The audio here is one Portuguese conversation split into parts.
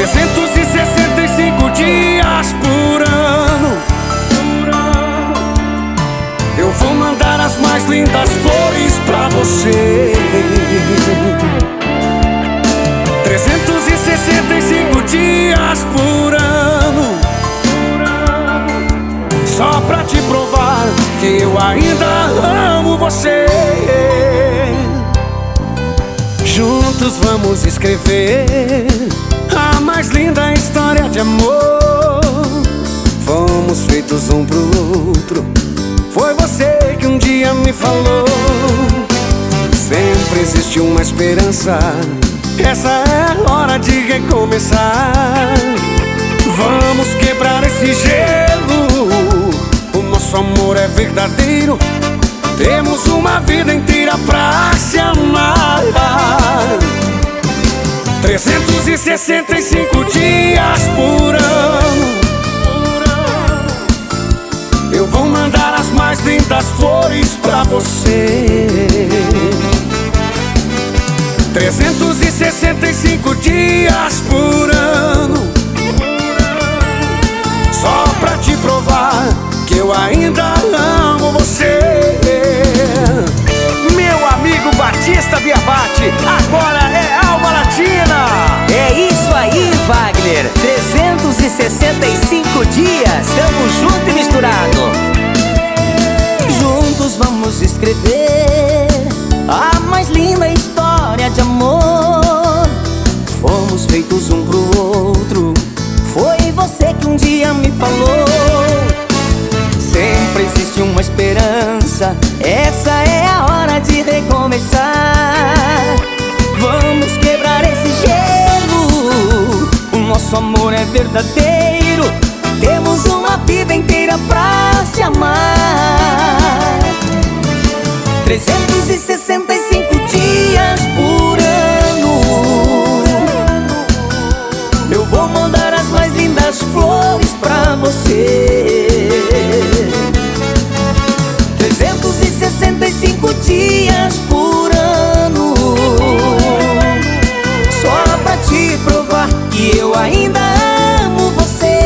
365 dias por ano eu vou mandar as mais lindas flores pra você. 365 dias por ano só pra te provar que eu ainda amo você. Juntos vamos escrever a mais linda história de amor. Fomos feitos um pro outro. Foi você que um dia me falou: sempre existe uma esperança, essa é a hora de recomeçar. Vamos quebrar esse gelo, o nosso amor é verdadeiro. Temos uma vida inteira pra se amar. 365 dias por ano eu vou mandar as mais lindas flores pra você. 365 dias por ano só pra te provar que eu ainda amo você. Meu amigo Batista Biabate, agora é Alma Latina. É isso aí, Wagner. 365 dias, tamo junto e misturado. Juntos vamos escrever a mais linda história de amor. Fomos feitos um pro outro. Foi você que um dia me falou: sempre existe uma esperança, essa é a hora de recomeçar. Vamos quebrar esse gelo, o nosso amor é verdadeiro. Temos uma vida inteira pra se amar. 365 dias por ano eu vou mandar as mais lindas flores pra você. 365 dias por ano só pra te provar que eu ainda amo você.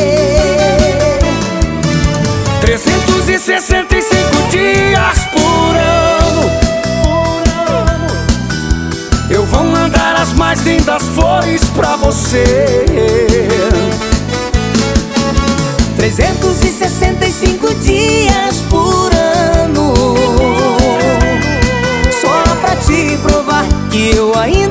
365 dias por ano eu vou mandar as mais lindas flores pra você. 365 dias por ano só pra te provar que eu ainda